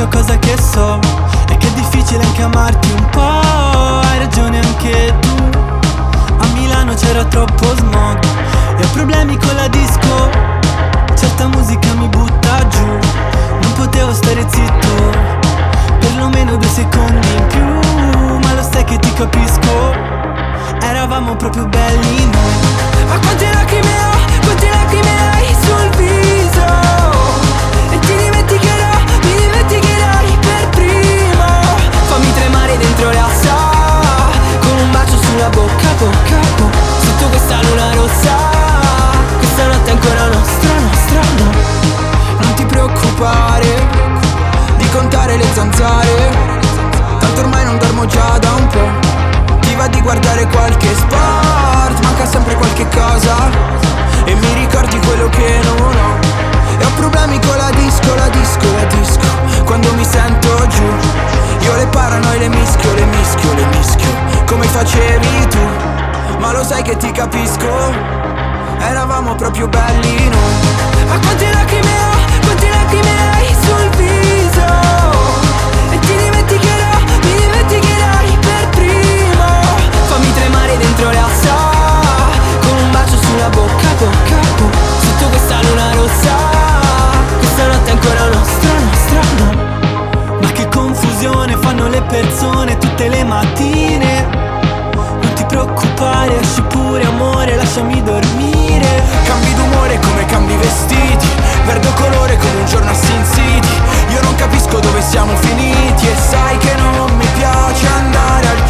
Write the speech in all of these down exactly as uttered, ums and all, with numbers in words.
l'unica cosa che so è che è difficile anche amarti un po'. Hai ragione anche tu, a Milano c'era troppo smog e ho problemi con la disco. Certa musica mi butta giù, non potevo stare zitto perlomeno due secondi in più. Ma lo sai che ti capisco, eravamo proprio belli noi. Ma quante lacrime ho, quante lacrime hai sul viso, e ti dimenticherò, mi dimenticherai per primo. Fammi tremare dentro le ossa, con un bacio sulla bocca, bocca, bocca, sotto questa luna rossa. Questa notte è ancora nostra, nostra, no. Non ti preoccupare di contare le zanzare, tanto ormai non dormo già da un po'. Ti va di guardare qualche sport, manca sempre qualche cosa e mi ricordi quello che non ho. E ho problemi con la disco, la disco, la disco, quando mi sento giù. Io le paranoie le mischio, le mischio, le mischio, come facevi tu. Ma lo sai che ti capisco, eravamo proprio belli noi. Ma quante lacrime ho, quante lacrime hai sul viso, e ti dimenticherò, mi dimenticherai per primo. Fammi tremare dentro le ossa, con un bacio sulla bocca, bocca, bocca, sotto questa luna rossa. Questa notte è ancora nostra, nostra, no. Ma che confusione fanno le persone tutte le mattine. Non ti preoccupare, esci pure amore, lasciami dormire. Cambi d'umore come cambi vestiti, perdo colore come un giorno a Sin City. Io non capisco dove siamo finiti, e sai che non mi piace andare al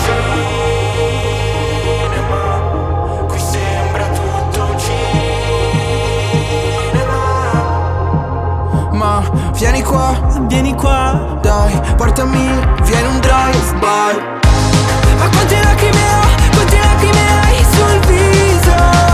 cinema. Qui sembra tutto cinema. Ma vieni qua, vieni qua, dai, portami, vieni un drive-by. Ma quante lacrime ho, quante lacrime hai sul viso,